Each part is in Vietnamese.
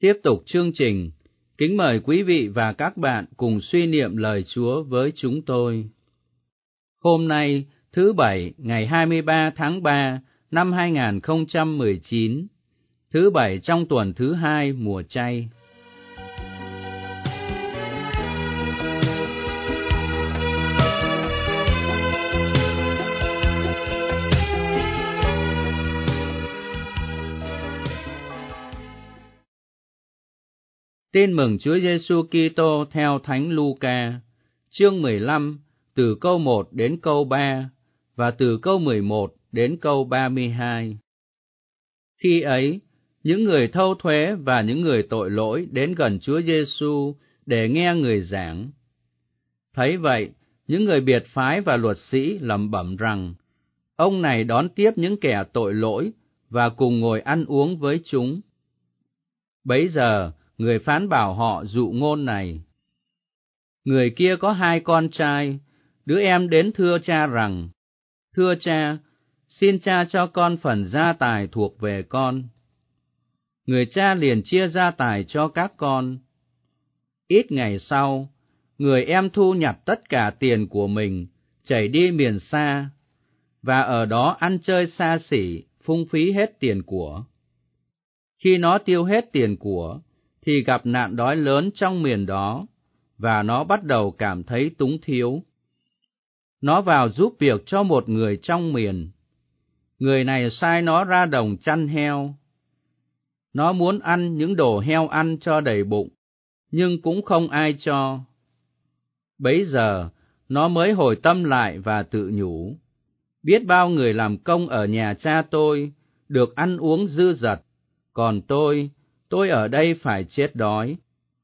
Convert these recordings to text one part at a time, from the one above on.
Tiếp tục chương trình, kính mời quý vị và các bạn cùng suy niệm lời Chúa với chúng tôi. Hôm nay, thứ Bảy, ngày 23 tháng 3 năm 2019, thứ Bảy trong tuần thứ 2 mùa chay. Tin mừng Chúa Giêsu Kitô theo Thánh Luca, chương 15, từ câu 1 đến câu 3 và từ câu 11 đến câu 32. Khi ấy, những người thâu thuế và những người tội lỗi đến gần Chúa Giêsu để nghe người giảng. Thấy vậy, những người biệt phái và luật sĩ lẩm bẩm rằng, ông này đón tiếp những kẻ tội lỗi và cùng ngồi ăn uống với chúng. Bấy giờ, người phán bảo họ dụ ngôn này. Người kia có 2 con trai, đứa em đến thưa cha rằng, thưa cha, xin cha cho con phần gia tài thuộc về con. Người cha liền chia gia tài cho các con. Ít ngày sau, người em thu nhặt tất cả tiền của mình, chảy đi miền xa, và ở đó ăn chơi xa xỉ, phung phí hết tiền của. Khi nó tiêu hết tiền của, thì gặp nạn đói lớn trong miền đó, và nó bắt đầu cảm thấy túng thiếu. Nó vào giúp việc cho một người trong miền. Người này sai nó ra đồng chăn heo. Nó muốn ăn những đồ heo ăn cho đầy bụng, nhưng cũng không ai cho. Bấy giờ, nó mới hồi tâm lại và tự nhủ, biết bao người làm công ở nhà cha tôi, được ăn uống dư dật, còn tôi ở đây phải chết đói.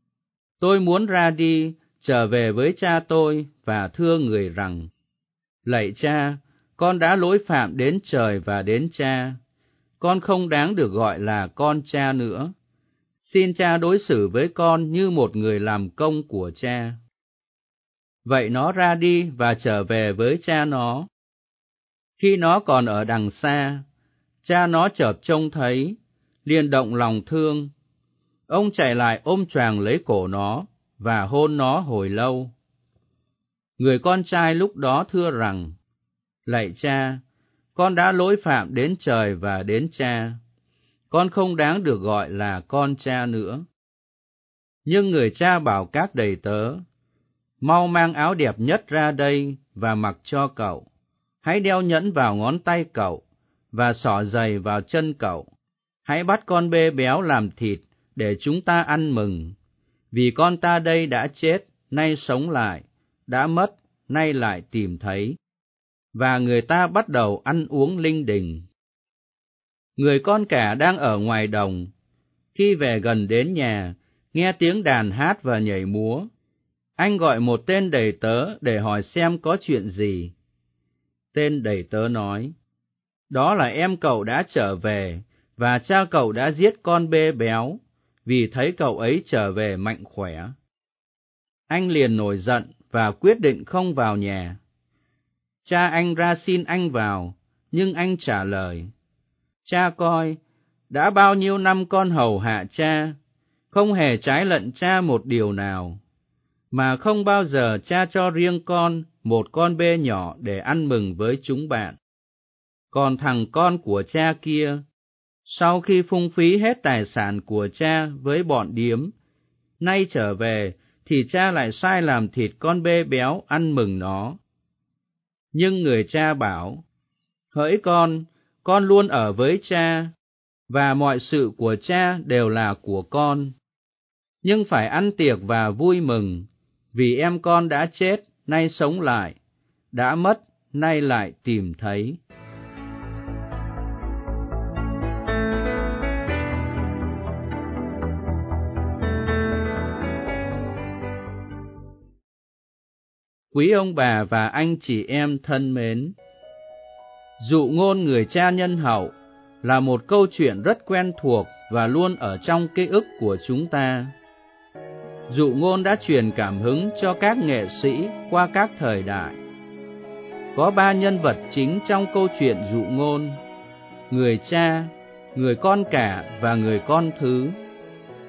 Tôi muốn ra đi, trở về với cha tôi và thưa người rằng, lạy cha, con đã lỗi phạm đến trời và đến cha. Con không đáng được gọi là con cha nữa. Xin cha đối xử với con như một người làm công của cha. Vậy nó ra đi và trở về với cha nó. Khi nó còn ở đằng xa, cha nó chợt trông thấy, liền động lòng thương. Ông chạy lại ôm choàng lấy cổ nó và hôn nó hồi lâu. Người con trai lúc đó thưa rằng, lạy cha, con đã lỗi phạm đến trời và đến cha. Con không đáng được gọi là con cha nữa. Nhưng người cha bảo các đầy tớ, mau mang áo đẹp nhất ra đây và mặc cho cậu. Hãy đeo nhẫn vào ngón tay cậu và xỏ giày vào chân cậu. Hãy bắt con bê béo làm thịt để chúng ta ăn mừng. Vì con ta đây đã chết, nay sống lại, đã mất, nay lại tìm thấy. Và người ta bắt đầu ăn uống linh đình. Người con cả đang ở ngoài đồng. Khi về gần đến nhà, nghe tiếng đàn hát và nhảy múa. Anh gọi một tên đầy tớ để hỏi xem có chuyện gì. Tên đầy tớ nói, đó là em cậu đã trở về, và cha cậu đã giết con bê béo, vì thấy cậu ấy trở về mạnh khỏe. Anh liền nổi giận và quyết định không vào nhà. Cha anh ra xin anh vào, nhưng anh trả lời, cha coi, đã bao nhiêu năm con hầu hạ cha, không hề trái lận cha một điều nào, mà không bao giờ cha cho riêng con một con bê nhỏ để ăn mừng với chúng bạn. Còn thằng con của cha kia, sau khi phung phí hết tài sản của cha với bọn điếm, nay trở về thì cha lại sai làm thịt con bê béo ăn mừng nó. Nhưng người cha bảo, hỡi con luôn ở với cha, và mọi sự của cha đều là của con. Nhưng phải ăn tiệc và vui mừng, vì em con đã chết, nay sống lại, đã mất, nay lại tìm thấy. Quý ông bà và anh chị em thân mến, dụ ngôn người cha nhân hậu là một câu chuyện rất quen thuộc và luôn ở trong ký ức của chúng ta. Dụ ngôn đã truyền cảm hứng cho các nghệ sĩ qua các thời đại. Có 3 nhân vật chính trong câu chuyện dụ ngôn: người cha, người con cả và người con thứ.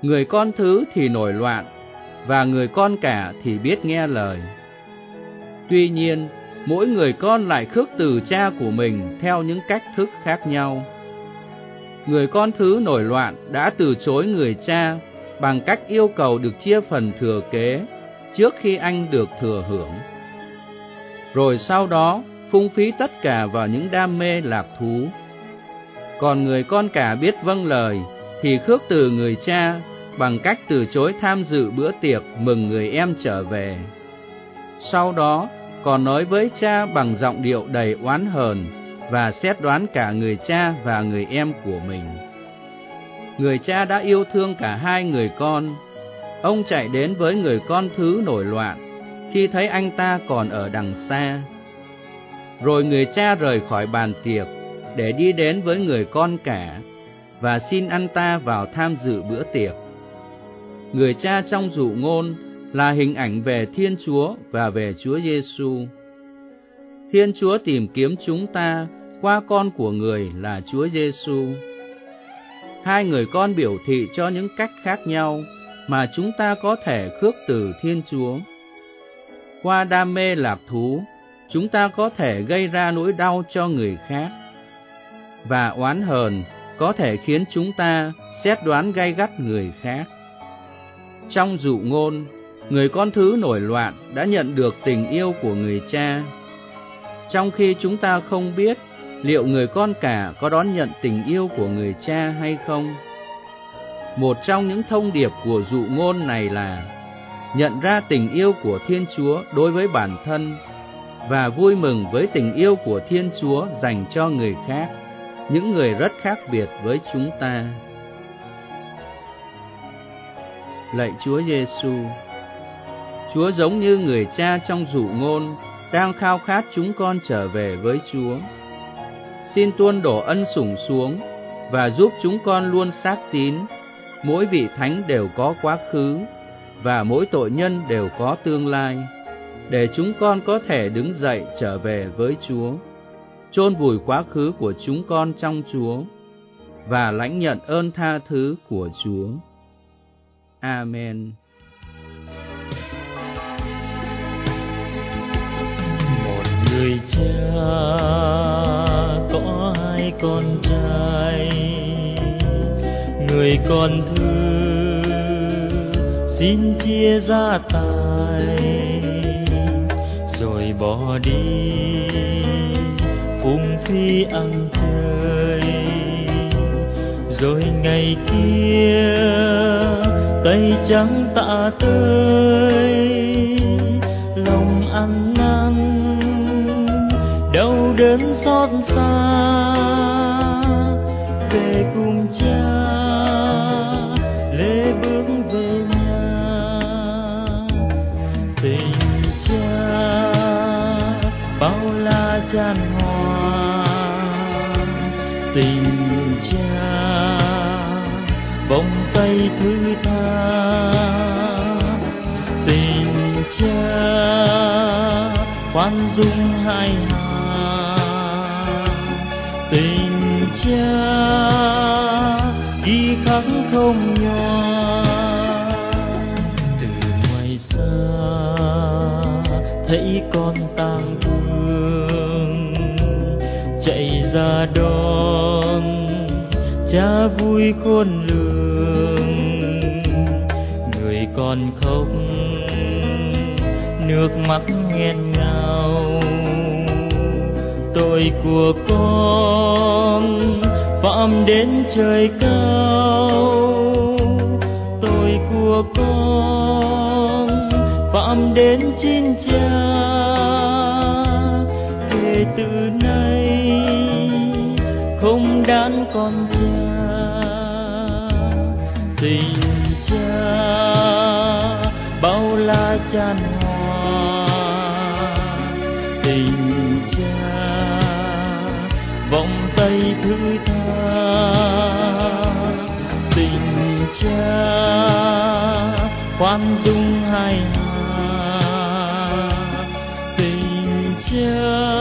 Người con thứ thì nổi loạn, và người con cả thì biết nghe lời. Tuy nhiên, mỗi người con lại khước từ cha của mình theo những cách thức khác nhau. Người con thứ nổi loạn đã từ chối người cha bằng cách yêu cầu được chia phần thừa kế trước khi anh được thừa hưởng. Rồi sau đó phung phí tất cả vào những đam mê lạc thú. Còn người con cả biết vâng lời thì khước từ người cha bằng cách từ chối tham dự bữa tiệc mừng người em trở về. Sau đó còn nói với cha bằng giọng điệu đầy oán hờn và xét đoán cả người cha và người em của mình. Người cha đã yêu thương cả hai người con. Ông chạy đến với người con thứ nổi loạn khi thấy anh ta còn ở đằng xa. Rồi người cha rời khỏi bàn tiệc để đi đến với người con cả và xin anh ta vào tham dự bữa tiệc. Người cha trong dụ ngôn là hình ảnh về Thiên Chúa và về Chúa Giêsu. Thiên Chúa tìm kiếm chúng ta qua con của người là Chúa Giêsu. Hai người con biểu thị cho những cách khác nhau mà chúng ta có thể khước từ Thiên Chúa. Qua đam mê lạc thú, chúng ta có thể gây ra nỗi đau cho người khác. Và oán hờn có thể khiến chúng ta xét đoán gay gắt người khác. Trong dụ ngôn, người con thứ nổi loạn đã nhận được tình yêu của người cha, trong khi chúng ta không biết liệu người con cả có đón nhận tình yêu của người cha hay không. Một trong những thông điệp của dụ ngôn này là nhận ra tình yêu của Thiên Chúa đối với bản thân và vui mừng với tình yêu của Thiên Chúa dành cho người khác, những người rất khác biệt với chúng ta. Lạy Chúa Giêsu, Chúa giống như người cha trong dụ ngôn đang khao khát chúng con trở về với Chúa. Xin tuôn đổ ân sủng xuống và giúp chúng con luôn xác tín, mỗi vị thánh đều có quá khứ và mỗi tội nhân đều có tương lai, để chúng con có thể đứng dậy trở về với Chúa, chôn vùi quá khứ của chúng con trong Chúa và lãnh nhận ơn tha thứ của Chúa. Amen. Một người cha có hai con trai, người con thứ xin chia gia tài, rồi bỏ đi phung phí ăn chơi. Rồi ngày kia tay trắng tạ tơi, lòng ăn năn đau đớn xót xa, về cùng cha lê bước về nhà. Tình cha bao la chan hòa, tình cha vòng tay thứ tha, tình cha khoan dung hai hà, tình cha ghi khắc không nhòa. Từ ngoài xa thấy con tang thương, chạy ra đón cha vui khôn lường. Người con khóc nước mắt nghẹn ngào, tội của con phạm đến trời cao, tội của con phạm đến chín cha. Kể từ nay không đán con cha, tình cha bao la chan hòa, tình cha vòng tay thứ tha, tình cha khoan dung hai hà, tình cha